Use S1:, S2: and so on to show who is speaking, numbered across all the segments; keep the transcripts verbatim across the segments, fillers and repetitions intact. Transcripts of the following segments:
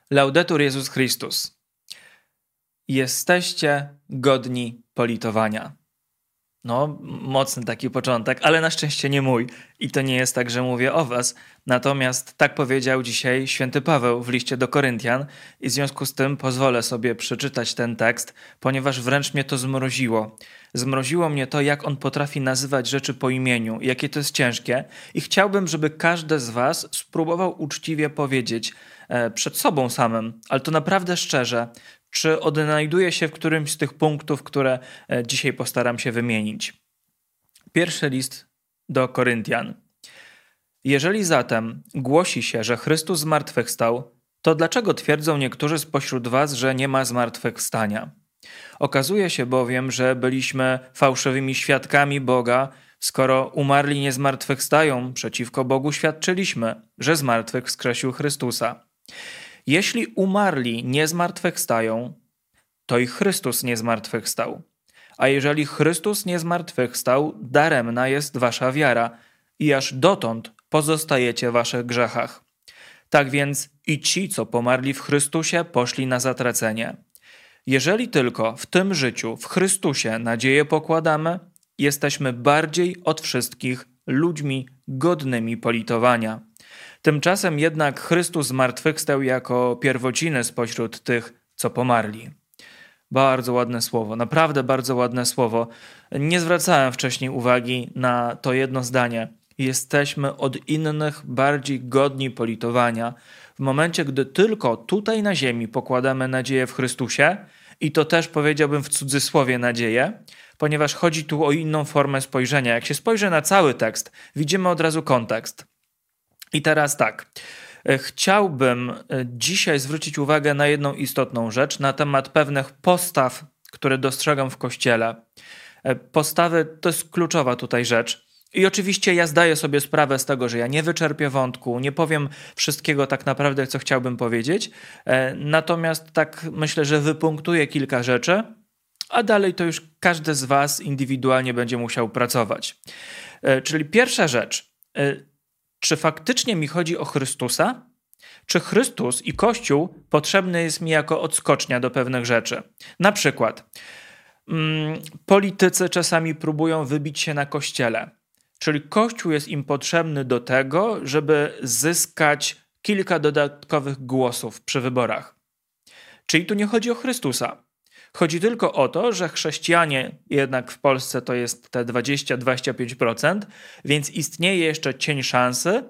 S1: Laudetur Jezus Chrystus. Jesteście godni politowania. No, mocny taki początek, ale na szczęście nie mój. I to nie jest tak, że mówię o was. Natomiast tak powiedział dzisiaj święty Paweł w liście do Koryntian i w związku z tym pozwolę sobie przeczytać ten tekst, ponieważ wręcz mnie to zmroziło. Zmroziło mnie to, jak on potrafi nazywać rzeczy po imieniu, jakie to jest ciężkie. I chciałbym, żeby każdy z was spróbował uczciwie powiedzieć e, przed sobą samym, ale to naprawdę szczerze, czy odnajduje się w którymś z tych punktów, które dzisiaj postaram się wymienić. Pierwszy list do Koryntian. Jeżeli zatem głosi się, że Chrystus zmartwychwstał, to dlaczego twierdzą niektórzy spośród was, że nie ma zmartwychwstania? Okazuje się bowiem, że byliśmy fałszywymi świadkami Boga, skoro umarli nie zmartwychwstają, przeciwko Bogu świadczyliśmy, że z martwych wskrzesił Chrystusa. Jeśli umarli nie zmartwychwstają, to i Chrystus nie zmartwychwstał. A jeżeli Chrystus nie zmartwychwstał, daremna jest wasza wiara i aż dotąd pozostajecie w waszych grzechach. Tak więc i ci, co pomarli w Chrystusie, poszli na zatracenie. Jeżeli tylko w tym życiu, w Chrystusie nadzieję pokładamy, jesteśmy bardziej od wszystkich ludźmi godnymi politowania. Tymczasem jednak Chrystus zmartwychwstał jako pierwociny spośród tych, co pomarli. Bardzo ładne słowo, naprawdę bardzo ładne słowo. Nie zwracałem wcześniej uwagi na to jedno zdanie. Jesteśmy od innych bardziej godni politowania. W momencie, gdy tylko tutaj na ziemi pokładamy nadzieję w Chrystusie, i to też powiedziałbym w cudzysłowie nadzieję, ponieważ chodzi tu o inną formę spojrzenia. Jak się spojrzy na cały tekst, widzimy od razu kontekst. I teraz tak, chciałbym dzisiaj zwrócić uwagę na jedną istotną rzecz, na temat pewnych postaw, które dostrzegam w Kościele. Postawy to jest kluczowa tutaj rzecz. I oczywiście ja zdaję sobie sprawę z tego, że ja nie wyczerpię wątku, nie powiem wszystkiego tak naprawdę, co chciałbym powiedzieć, natomiast tak myślę, że wypunktuję kilka rzeczy, a dalej to już każdy z was indywidualnie będzie musiał pracować. Czyli pierwsza rzecz. Czy faktycznie mi chodzi o Chrystusa? Czy Chrystus i Kościół potrzebny jest mi jako odskocznia do pewnych rzeczy? Na przykład mm, politycy czasami próbują wybić się na Kościele. Czyli Kościół jest im potrzebny do tego, żeby zyskać kilka dodatkowych głosów przy wyborach. Czyli tu nie chodzi o Chrystusa. Chodzi tylko o to, że chrześcijanie jednak w Polsce to jest te dwadzieścia do dwudziestu pięciu procent, więc istnieje jeszcze cień szansy,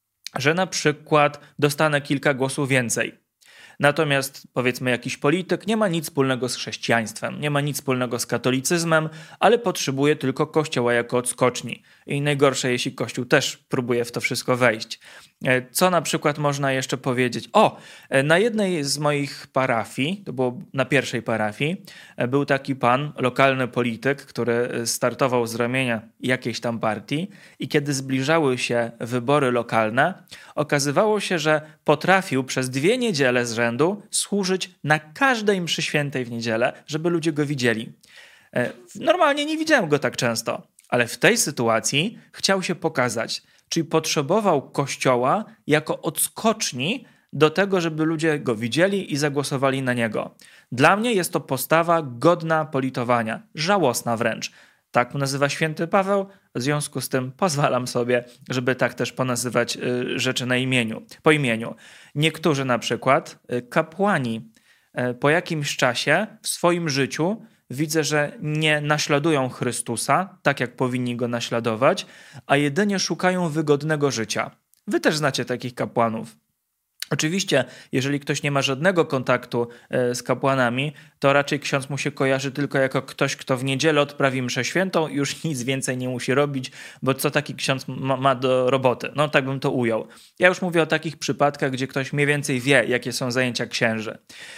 S1: że na przykład dostanę kilka głosów więcej. Natomiast powiedzmy jakiś polityk nie ma nic wspólnego z chrześcijaństwem, nie ma nic wspólnego z katolicyzmem, ale potrzebuje tylko Kościoła jako odskoczni. I najgorsze, jeśli Kościół też próbuje w to wszystko wejść. Co na przykład można jeszcze powiedzieć? O, na jednej z moich parafii, to było na pierwszej parafii, był taki pan, lokalny polityk, który startował z ramienia jakiejś tam partii i kiedy zbliżały się wybory lokalne, okazywało się, że potrafił przez dwie niedziele z rzędu służyć na każdej mszy świętej w niedzielę, żeby ludzie go widzieli. Normalnie nie widziałem go tak często, ale w tej sytuacji chciał się pokazać, czyli potrzebował Kościoła jako odskoczni do tego, żeby ludzie go widzieli i zagłosowali na niego. Dla mnie jest to postawa godna politowania, żałosna wręcz. Tak nazywa święty Paweł, w związku z tym pozwalam sobie, żeby tak też ponazywać rzeczy na imieniu, po imieniu. Niektórzy na przykład kapłani po jakimś czasie w swoim życiu widzę, że nie naśladują Chrystusa, tak jak powinni go naśladować, a jedynie szukają wygodnego życia. Wy też znacie takich kapłanów. Oczywiście, jeżeli ktoś nie ma żadnego kontaktu z kapłanami, to raczej ksiądz mu się kojarzy tylko jako ktoś, kto w niedzielę odprawi mszę świętą i już nic więcej nie musi robić, bo co taki ksiądz ma, ma do roboty? No tak bym to ujął. Ja już mówię o takich przypadkach, gdzie ktoś mniej więcej wie, jakie są zajęcia księży.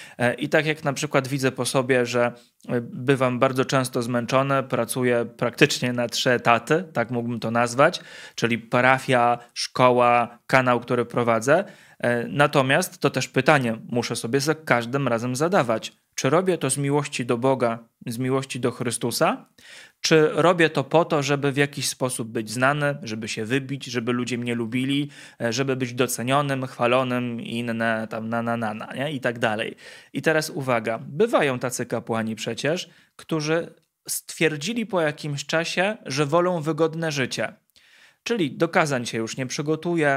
S1: I tak jak na przykład widzę po sobie, że bywam bardzo często zmęczony, pracuję praktycznie na trzy etaty, tak mógłbym to nazwać, czyli parafia, szkoła, kanał, który prowadzę. Natomiast to też pytanie muszę sobie za każdym razem zadawać. Czy robię to z miłości do Boga, z miłości do Chrystusa? Czy robię to po to, żeby w jakiś sposób być znany, żeby się wybić, żeby ludzie mnie lubili, żeby być docenionym, chwalonym i inne tam na na na, na nie? I tak dalej. I teraz uwaga, bywają tacy kapłani przecież, którzy stwierdzili po jakimś czasie, że wolą wygodne życie. Czyli do kazań się już nie przygotuje,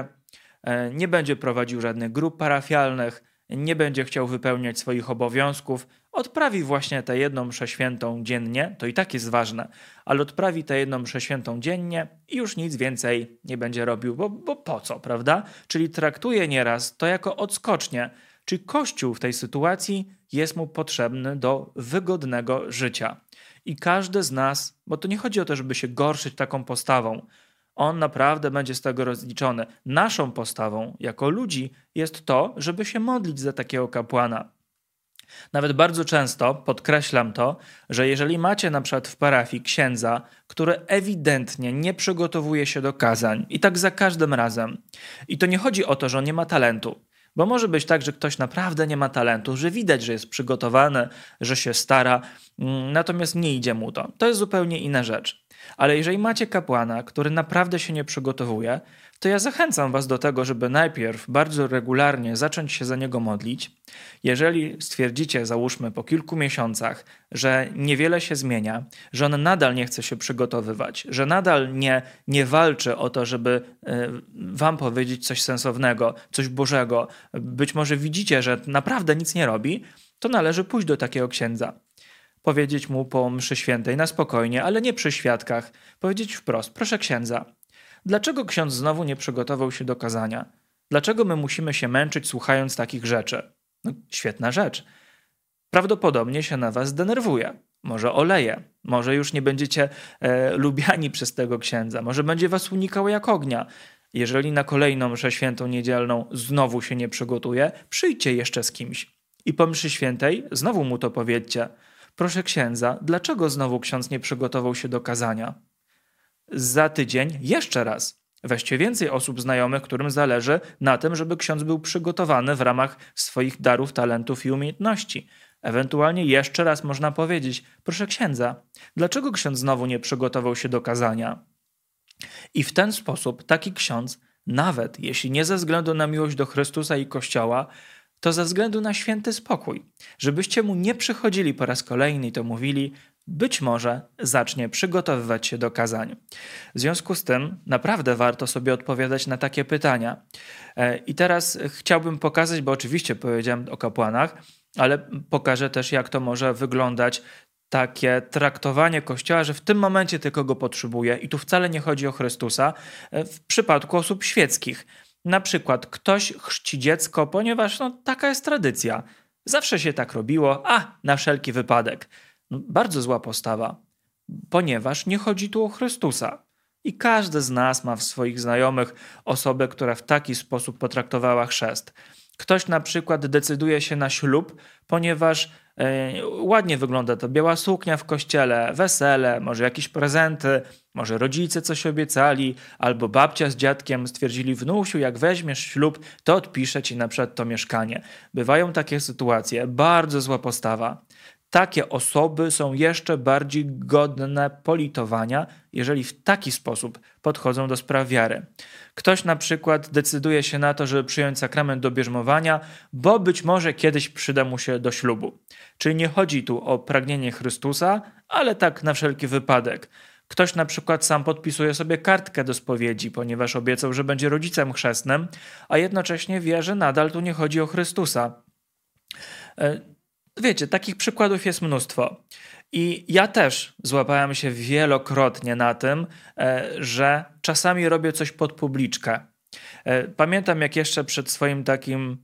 S1: nie będzie prowadził żadnych grup parafialnych, nie będzie chciał wypełniać swoich obowiązków, odprawi właśnie tę jedną mszę świętą dziennie, to i tak jest ważne, ale odprawi tę jedną mszę świętą dziennie i już nic więcej nie będzie robił, bo, bo po co, prawda? Czyli traktuje nieraz to jako odskocznie, czyli Kościół w tej sytuacji jest mu potrzebny do wygodnego życia. I każdy z nas, bo to nie chodzi o to, żeby się gorszyć taką postawą, on naprawdę będzie z tego rozliczony. Naszą postawą jako ludzi jest to, żeby się modlić za takiego kapłana. Nawet bardzo często podkreślam to, że jeżeli macie na przykład w parafii księdza, który ewidentnie nie przygotowuje się do kazań i tak za każdym razem. I to nie chodzi o to, że on nie ma talentu. Bo może być tak, że ktoś naprawdę nie ma talentu, że widać, że jest przygotowany, że się stara, natomiast nie idzie mu to. To jest zupełnie inna rzecz. Ale jeżeli macie kapłana, który naprawdę się nie przygotowuje, to ja zachęcam was do tego, żeby najpierw bardzo regularnie zacząć się za niego modlić. Jeżeli stwierdzicie, załóżmy po kilku miesiącach, że niewiele się zmienia, że on nadal nie chce się przygotowywać, że nadal nie, nie walczy o to, żeby y, wam powiedzieć coś sensownego, coś Bożego, być może widzicie, że naprawdę nic nie robi, to należy pójść do takiego księdza. Powiedzieć mu po mszy świętej na spokojnie, ale nie przy świadkach. Powiedzieć wprost, proszę księdza, dlaczego ksiądz znowu nie przygotował się do kazania? Dlaczego my musimy się męczyć słuchając takich rzeczy? No, świetna rzecz. Prawdopodobnie się na was denerwuje. Może oleje, może już nie będziecie e, lubiani przez tego księdza, może będzie was unikał jak ognia. Jeżeli na kolejną mszę świętą niedzielną znowu się nie przygotuje, przyjdźcie jeszcze z kimś. I po mszy świętej znowu mu to powiedzcie. Proszę księdza, dlaczego znowu ksiądz nie przygotował się do kazania? Za tydzień jeszcze raz. Weźcie więcej osób znajomych, którym zależy na tym, żeby ksiądz był przygotowany w ramach swoich darów, talentów i umiejętności. Ewentualnie jeszcze raz można powiedzieć, proszę księdza, dlaczego ksiądz znowu nie przygotował się do kazania? I w ten sposób taki ksiądz, nawet jeśli nie ze względu na miłość do Chrystusa i Kościoła, to ze względu na święty spokój, żebyście mu nie przychodzili po raz kolejny i to mówili, być może zacznie przygotowywać się do kazań. W związku z tym naprawdę warto sobie odpowiadać na takie pytania. I teraz chciałbym pokazać, bo oczywiście powiedziałem o kapłanach, ale pokażę też, jak to może wyglądać takie traktowanie Kościoła, że w tym momencie tylko go potrzebuje i tu wcale nie chodzi o Chrystusa, w przypadku osób świeckich. Na przykład ktoś chrzci dziecko, ponieważ no, taka jest tradycja. Zawsze się tak robiło, a na wszelki wypadek. No, bardzo zła postawa, ponieważ nie chodzi tu o Chrystusa. I każdy z nas ma w swoich znajomych osobę, która w taki sposób potraktowała chrzest. Ktoś na przykład decyduje się na ślub, ponieważ yy, ładnie wygląda to biała suknia w kościele, wesele, może jakieś prezenty, może rodzice coś obiecali, albo babcia z dziadkiem stwierdzili, wnusiu, jak weźmiesz ślub, to odpiszę ci na przykład to mieszkanie. Bywają takie sytuacje, bardzo zła postawa. Takie osoby są jeszcze bardziej godne politowania, jeżeli w taki sposób podchodzą do spraw wiary. Ktoś na przykład decyduje się na to, żeby przyjąć sakrament do bierzmowania, bo być może kiedyś przyda mu się do ślubu. Czyli nie chodzi tu o pragnienie Chrystusa, ale tak na wszelki wypadek. Ktoś na przykład sam podpisuje sobie kartkę do spowiedzi, ponieważ obiecał, że będzie rodzicem chrzestnym, a jednocześnie wie, że nadal tu nie chodzi o Chrystusa. Wiecie, takich przykładów jest mnóstwo. I ja też złapałem się wielokrotnie na tym, że czasami robię coś pod publiczkę. Pamiętam, jak jeszcze przed swoim takim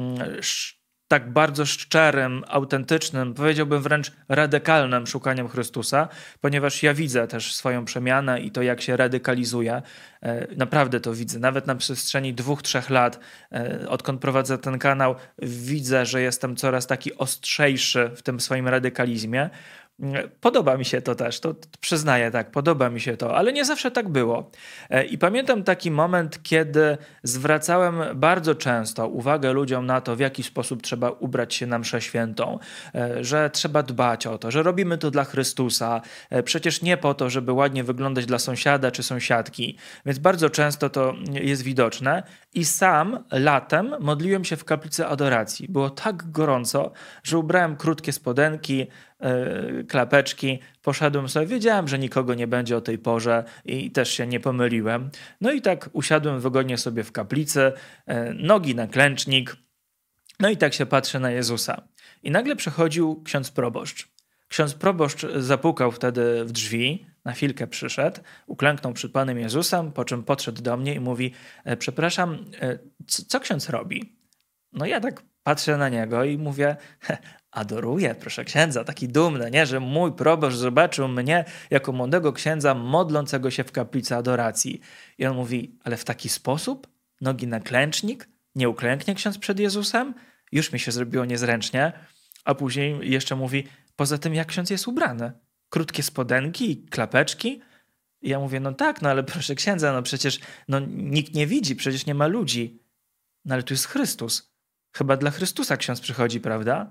S1: tak bardzo szczerym, autentycznym, powiedziałbym wręcz radykalnym szukaniem Chrystusa, ponieważ ja widzę też swoją przemianę i to, jak się radykalizuje. Naprawdę to widzę. Nawet na przestrzeni dwóch, trzech lat, odkąd prowadzę ten kanał, widzę, że jestem coraz taki ostrzejszy w tym swoim radykalizmie. Podoba mi się to też, to przyznaję, tak, podoba mi się to, ale nie zawsze tak było. I pamiętam taki moment, kiedy zwracałem bardzo często uwagę ludziom na to, w jaki sposób trzeba ubrać się na mszę świętą, że trzeba dbać o to, że robimy to dla Chrystusa, przecież nie po to, żeby ładnie wyglądać dla sąsiada czy sąsiadki, więc bardzo często to jest widoczne i sam latem modliłem się w kaplicy adoracji. Było tak gorąco, że ubrałem krótkie spodenki, klapeczki, poszedłem sobie, wiedziałem, że nikogo nie będzie o tej porze i też się nie pomyliłem. No i tak usiadłem wygodnie sobie w kaplicy, nogi na klęcznik, no i tak się patrzę na Jezusa. I nagle przychodził ksiądz proboszcz. Ksiądz proboszcz zapukał wtedy w drzwi, na chwilkę przyszedł, uklęknął przed Panem Jezusem, po czym podszedł do mnie i mówi: przepraszam, co, co ksiądz robi? No ja tak patrzę na niego i mówię: adoruję, proszę księdza, taki dumny, nie, że mój proboszcz zobaczył mnie jako młodego księdza modlącego się w kaplicy adoracji. I on mówi: ale w taki sposób? Nogi na klęcznik? Nie uklęknie ksiądz przed Jezusem? Już mi się zrobiło niezręcznie. A później jeszcze mówi: poza tym jak ksiądz jest ubrany? Krótkie spodenki i klapeczki? I ja mówię: no tak, no ale proszę księdza, no przecież no, nikt nie widzi, przecież nie ma ludzi. No ale tu jest Chrystus. Chyba dla Chrystusa ksiądz przychodzi, prawda?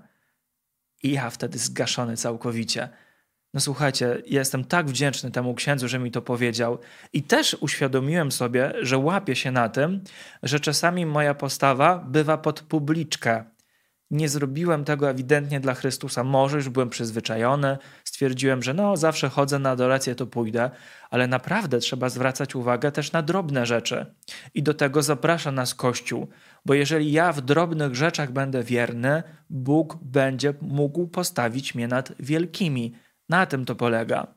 S1: I ja wtedy zgaszony całkowicie. No słuchajcie, ja jestem tak wdzięczny temu księdzu, że mi to powiedział. I też uświadomiłem sobie, że łapię się na tym, że czasami moja postawa bywa pod publiczkę. Nie zrobiłem tego ewidentnie dla Chrystusa. Może już byłem przyzwyczajony, stwierdziłem, że no zawsze chodzę na adorację, to pójdę, ale naprawdę trzeba zwracać uwagę też na drobne rzeczy. I do tego zaprasza nas Kościół, bo jeżeli ja w drobnych rzeczach będę wierny, Bóg będzie mógł postawić mnie nad wielkimi. Na tym to polega.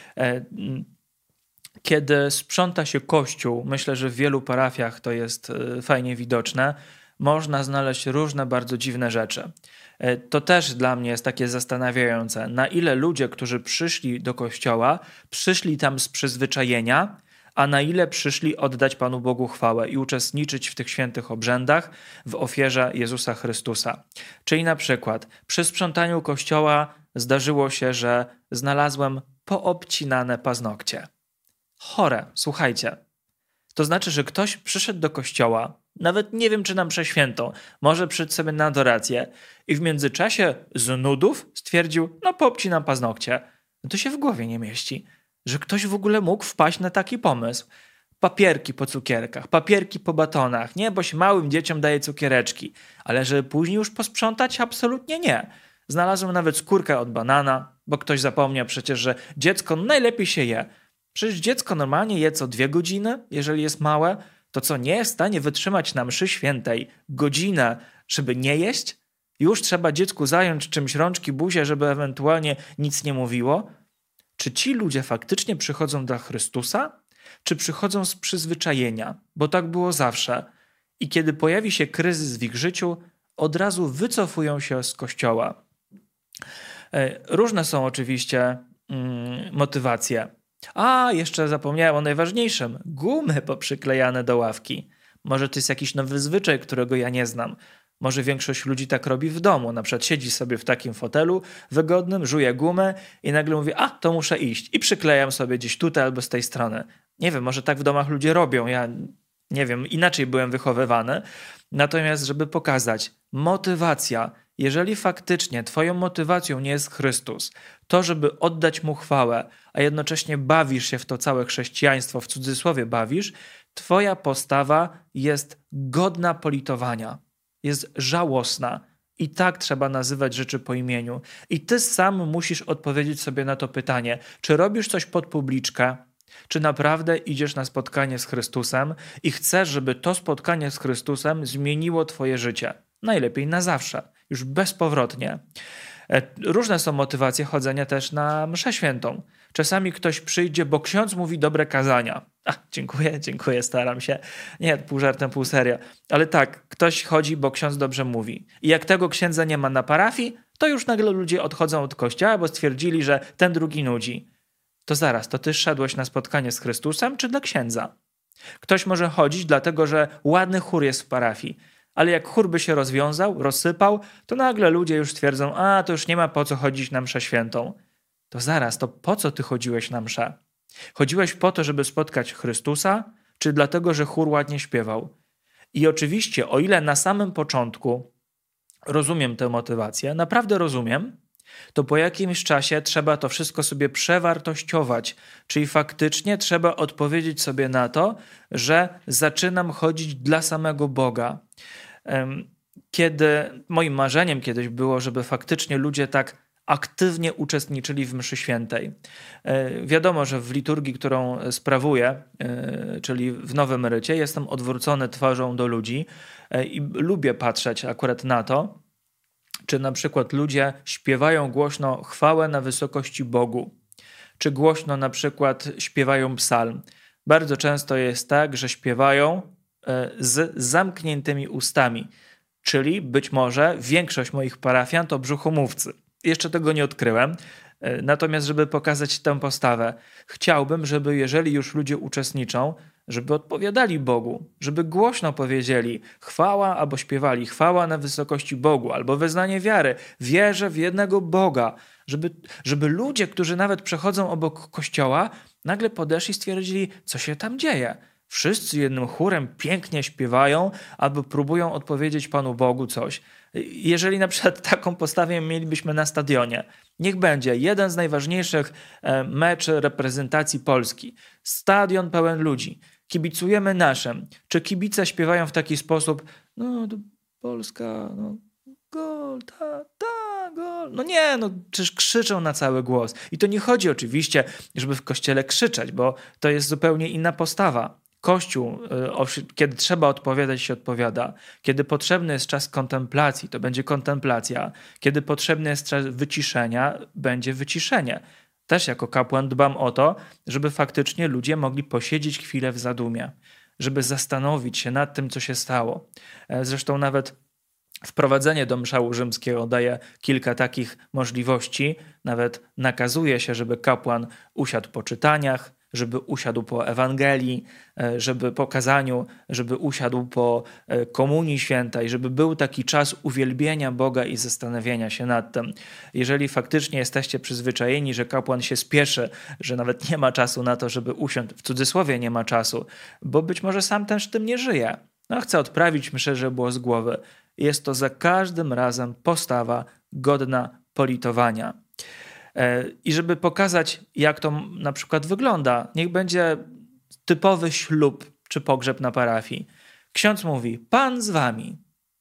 S1: Kiedy sprząta się Kościół, myślę, że w wielu parafiach to jest fajnie widoczne, można znaleźć różne bardzo dziwne rzeczy. To też dla mnie jest takie zastanawiające, na ile ludzie, którzy przyszli do kościoła, przyszli tam z przyzwyczajenia, a na ile przyszli oddać Panu Bogu chwałę i uczestniczyć w tych świętych obrzędach w ofierze Jezusa Chrystusa. Czyli na przykład przy sprzątaniu kościoła zdarzyło się, że znalazłem poobcinane paznokcie. Chore, słuchajcie. To znaczy, że ktoś przyszedł do kościoła, nawet nie wiem, czy na mszę świętą, może przyszedł sobie na adorację i w międzyczasie z nudów stwierdził: no poobcinam paznokcie. No to się w głowie nie mieści, że ktoś w ogóle mógł wpaść na taki pomysł. Papierki po cukierkach, papierki po batonach, nie, bo się małym dzieciom daje cukiereczki, ale żeby później już posprzątać? Absolutnie nie. Znalazłem nawet skórkę od banana, bo ktoś zapomniał przecież, że dziecko najlepiej się je. Przecież dziecko normalnie je co dwie godziny, jeżeli jest małe, to co nie jest w stanie wytrzymać na mszy świętej godzinę, żeby nie jeść? Już trzeba dziecku zająć czymś rączki, buzię, żeby ewentualnie nic nie mówiło? Czy ci ludzie faktycznie przychodzą do Chrystusa? Czy przychodzą z przyzwyczajenia? Bo tak było zawsze. I kiedy pojawi się kryzys w ich życiu, od razu wycofują się z kościoła. Różne są oczywiście mm, motywacje. A, jeszcze zapomniałem o najważniejszym. Gumy poprzyklejane do ławki. Może to jest jakiś nowy zwyczaj, którego ja nie znam. Może większość ludzi tak robi w domu. Na przykład siedzi sobie w takim fotelu wygodnym, żuje gumę i nagle mówi: a, to muszę iść. I przyklejam sobie gdzieś tutaj albo z tej strony. Nie wiem, może tak w domach ludzie robią. Ja nie wiem, inaczej byłem wychowywany. Natomiast, żeby pokazać, motywacja, jeżeli faktycznie twoją motywacją nie jest Chrystus, to żeby oddać Mu chwałę, a jednocześnie bawisz się w to całe chrześcijaństwo, w cudzysłowie bawisz, twoja postawa jest godna politowania, jest żałosna. I tak trzeba nazywać rzeczy po imieniu. I ty sam musisz odpowiedzieć sobie na to pytanie, czy robisz coś pod publiczkę, czy naprawdę idziesz na spotkanie z Chrystusem i chcesz, żeby to spotkanie z Chrystusem zmieniło twoje życie. Najlepiej na zawsze, już bezpowrotnie. Różne są motywacje chodzenia też na mszę świętą. Czasami ktoś przyjdzie, bo ksiądz mówi dobre kazania. A, dziękuję, dziękuję, staram się. Nie, pół żartem, pół serio. Ale tak, ktoś chodzi, bo ksiądz dobrze mówi. I jak tego księdza nie ma na parafii, to już nagle ludzie odchodzą od kościoła, bo stwierdzili, że ten drugi nudzi. To zaraz, to ty szedłeś na spotkanie z Chrystusem, czy dla księdza? Ktoś może chodzić dlatego, że ładny chór jest w parafii. Ale jak chór by się rozwiązał, rozsypał, to nagle ludzie już twierdzą: a, to już nie ma po co chodzić na mszę świętą. to zaraz, to po co ty chodziłeś na mszę? Chodziłeś po to, żeby spotkać Chrystusa, czy dlatego, że chór ładnie śpiewał? I oczywiście, o ile na samym początku rozumiem tę motywację, naprawdę rozumiem, to po jakimś czasie trzeba to wszystko sobie przewartościować, czyli faktycznie trzeba odpowiedzieć sobie na to, że zaczynam chodzić dla samego Boga. Kiedy moim marzeniem kiedyś było, żeby faktycznie ludzie tak aktywnie uczestniczyli w mszy świętej. Wiadomo, że w liturgii, którą sprawuję, czyli w Nowym Rycie, jestem odwrócony twarzą do ludzi i lubię patrzeć akurat na to, czy na przykład ludzie śpiewają głośno chwałę na wysokości Bogu, czy głośno na przykład śpiewają psalm. Bardzo często jest tak, że śpiewają z zamkniętymi ustami, czyli być może większość moich parafian to brzuchomówcy. Jeszcze tego nie odkryłem, natomiast żeby pokazać tę postawę, chciałbym, żeby jeżeli już ludzie uczestniczą, żeby odpowiadali Bogu, żeby głośno powiedzieli chwała albo śpiewali chwała na wysokości Bogu albo wyznanie wiary, wierzę w jednego Boga, żeby, żeby ludzie, którzy nawet przechodzą obok kościoła, nagle podeszli i stwierdzili, co się tam dzieje. Wszyscy jednym chórem pięknie śpiewają albo próbują odpowiedzieć Panu Bogu coś. Jeżeli na przykład taką postawę mielibyśmy na stadionie, niech będzie jeden z najważniejszych meczy reprezentacji Polski. Stadion pełen ludzi. Kibicujemy naszym. Czy kibice śpiewają w taki sposób, no to Polska, no gol, ta, ta, gol. No nie, no przecież krzyczą na cały głos. I to nie chodzi oczywiście, żeby w kościele krzyczeć, bo to jest zupełnie inna postawa. Kościół, kiedy trzeba odpowiadać, się odpowiada. Kiedy potrzebny jest czas kontemplacji, to będzie kontemplacja. Kiedy potrzebny jest czas wyciszenia, będzie wyciszenie. Też jako kapłan dbam o to, żeby faktycznie ludzie mogli posiedzieć chwilę w zadumie, żeby zastanowić się nad tym, co się stało. Zresztą nawet wprowadzenie do mszału rzymskiego daje kilka takich możliwości. Nawet nakazuje się, żeby kapłan usiadł po czytaniach, żeby usiadł po Ewangelii, żeby po kazaniu, żeby usiadł po komunii świętej, żeby był taki czas uwielbienia Boga i zastanowienia się nad tym. Jeżeli faktycznie jesteście przyzwyczajeni, że kapłan się spieszy, że nawet nie ma czasu na to, żeby usiąść, w cudzysłowie nie ma czasu, bo być może sam też tym nie żyje. No, chce odprawić mszę, żeby było z głowy. Jest to za każdym razem postawa godna politowania. I żeby pokazać, jak to na przykład wygląda, niech będzie typowy ślub czy pogrzeb na parafii. Ksiądz mówi, Pan z wami.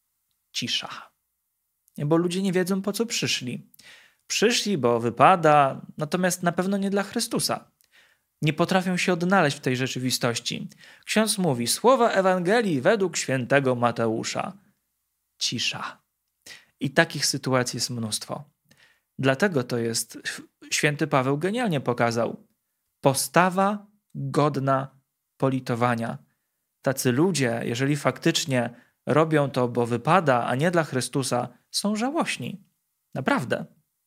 S1: Cisza. Bo ludzie nie wiedzą, po co przyszli. Przyszli, bo wypada, natomiast na pewno nie dla Chrystusa. Nie potrafią się odnaleźć w tej rzeczywistości. Ksiądz mówi, słowa Ewangelii według świętego Mateusza. Cisza. I takich sytuacji jest mnóstwo. Dlatego to jest, święty Paweł genialnie pokazał, postawa godna politowania. Tacy ludzie, jeżeli faktycznie robią to, bo wypada, a nie dla Chrystusa, są żałośni. Naprawdę.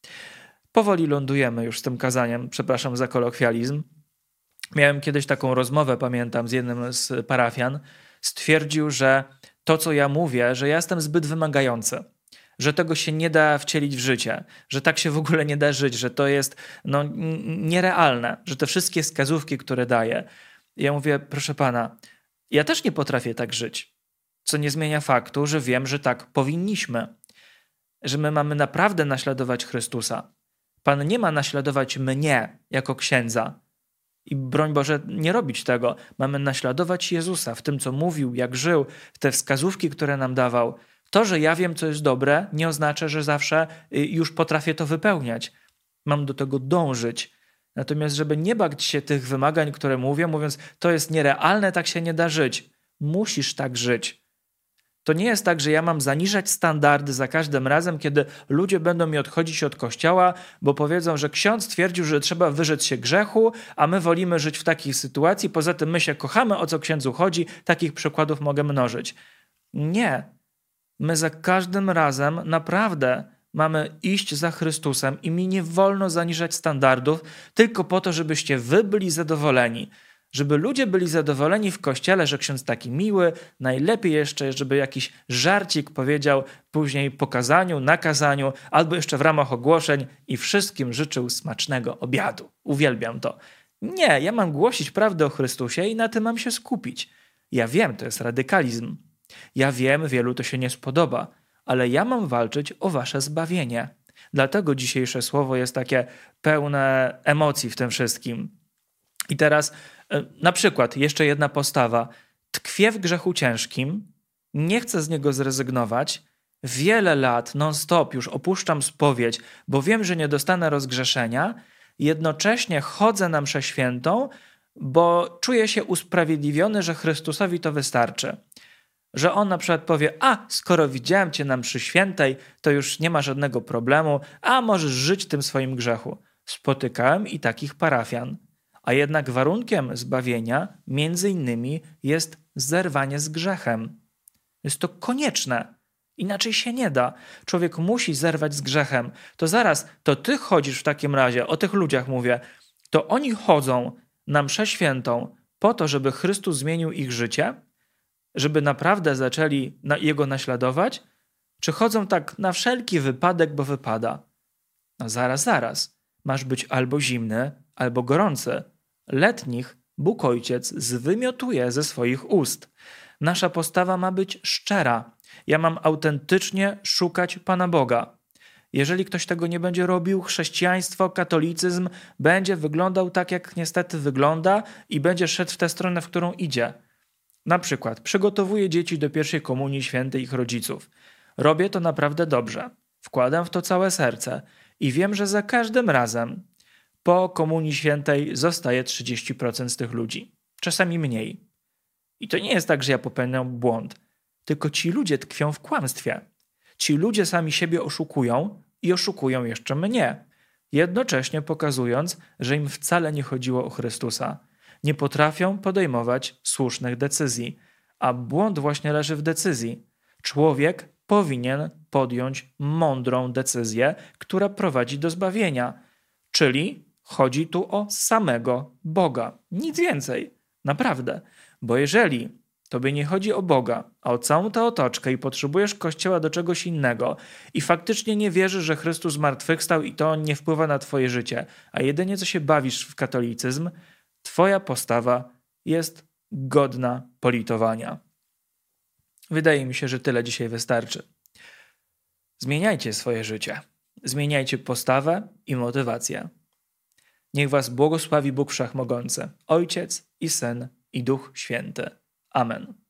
S1: Powoli lądujemy już z tym kazaniem, przepraszam za kolokwializm. Miałem kiedyś taką rozmowę, pamiętam, z jednym z parafian. Stwierdził, że to, co ja mówię, że ja jestem zbyt wymagający. Że tego się nie da wcielić w życie, że tak się w ogóle nie da żyć, że to jest no, nierealne, że te wszystkie wskazówki, które daję. Ja mówię, proszę pana, ja też nie potrafię tak żyć, co nie zmienia faktu, że wiem, że tak powinniśmy, że my mamy naprawdę naśladować Chrystusa. Pan nie ma naśladować mnie jako księdza i broń Boże nie robić tego. Mamy naśladować Jezusa w tym, co mówił, jak żył, te wskazówki, które nam dawał. To, że ja wiem, co jest dobre, nie oznacza, że zawsze już potrafię to wypełniać. Mam do tego dążyć. Natomiast, żeby nie bać się tych wymagań, które mówię, mówiąc, to jest nierealne, tak się nie da żyć. Musisz tak żyć. To nie jest tak, że ja mam zaniżać standardy za każdym razem, kiedy ludzie będą mi odchodzić od kościoła, bo powiedzą, że ksiądz twierdził, że trzeba wyrzec się grzechu, a my wolimy żyć w takiej sytuacji. Poza tym my się kochamy, o co księdzu chodzi. Takich przykładów mogę mnożyć. Nie. My za każdym razem naprawdę mamy iść za Chrystusem i mi nie wolno zaniżać standardów tylko po to, żebyście wy byli zadowoleni. Żeby ludzie byli zadowoleni w kościele, że ksiądz taki miły, najlepiej jeszcze, żeby jakiś żarcik powiedział później po kazaniu, na kazaniu, albo jeszcze w ramach ogłoszeń i wszystkim życzył smacznego obiadu. Uwielbiam to. Nie, ja mam głosić prawdę o Chrystusie i na tym mam się skupić. Ja wiem, to jest radykalizm. Ja wiem, wielu to się nie spodoba, ale ja mam walczyć o wasze zbawienie. Dlatego dzisiejsze słowo jest takie pełne emocji w tym wszystkim. I teraz na przykład jeszcze jedna postawa. Tkwię w grzechu ciężkim, nie chcę z niego zrezygnować, wiele lat non-stop już opuszczam spowiedź, bo wiem, że nie dostanę rozgrzeszenia, jednocześnie chodzę na mszę świętą, bo czuję się usprawiedliwiony, że Chrystusowi to wystarczy. Że on na przykład powie, a skoro widziałem cię na mszy świętej, to już nie ma żadnego problemu, a możesz żyć tym swoim grzechu. Spotykałem i takich parafian. A jednak warunkiem zbawienia między innymi jest zerwanie z grzechem. Jest to konieczne. Inaczej się nie da. Człowiek musi zerwać z grzechem. To zaraz, to ty chodzisz w takim razie, o tych ludziach mówię, to oni chodzą na mszę świętą po to, żeby Chrystus zmienił ich życie, żeby naprawdę zaczęli na Jego naśladować, czy chodzą tak na wszelki wypadek, bo wypada? No zaraz, zaraz. Masz być albo zimny, albo gorący. Letnich Bóg Ojciec zwymiotuje ze swoich ust. Nasza postawa ma być szczera. Ja mam autentycznie szukać Pana Boga. Jeżeli ktoś tego nie będzie robił, chrześcijaństwo, katolicyzm będzie wyglądał tak, jak niestety wygląda i będzie szedł w tę stronę, w którą idzie. Na przykład przygotowuję dzieci do pierwszej komunii świętej ich rodziców. Robię to naprawdę dobrze. Wkładam w to całe serce i wiem, że za każdym razem po komunii świętej zostaje trzydzieści procent z tych ludzi. Czasami mniej. I to nie jest tak, że ja popełniam błąd. Tylko ci ludzie tkwią w kłamstwie. Ci ludzie sami siebie oszukują i oszukują jeszcze mnie. Jednocześnie pokazując, że im wcale nie chodziło o Chrystusa. Nie potrafią podejmować słusznych decyzji. A błąd właśnie leży w decyzji. Człowiek powinien podjąć mądrą decyzję, która prowadzi do zbawienia. Czyli chodzi tu o samego Boga. Nic więcej. Naprawdę. Bo jeżeli tobie nie chodzi o Boga, a o całą tę otoczkę i potrzebujesz Kościoła do czegoś innego i faktycznie nie wierzysz, że Chrystus zmartwychwstał i to nie wpływa na twoje życie, a jedynie co się bawisz w katolicyzm, twoja postawa jest godna politowania. Wydaje mi się, że tyle dzisiaj wystarczy. Zmieniajcie swoje życie. Zmieniajcie postawę i motywację. Niech was błogosławi Bóg Wszechmogący, Ojciec i Syn i Duch Święty. Amen.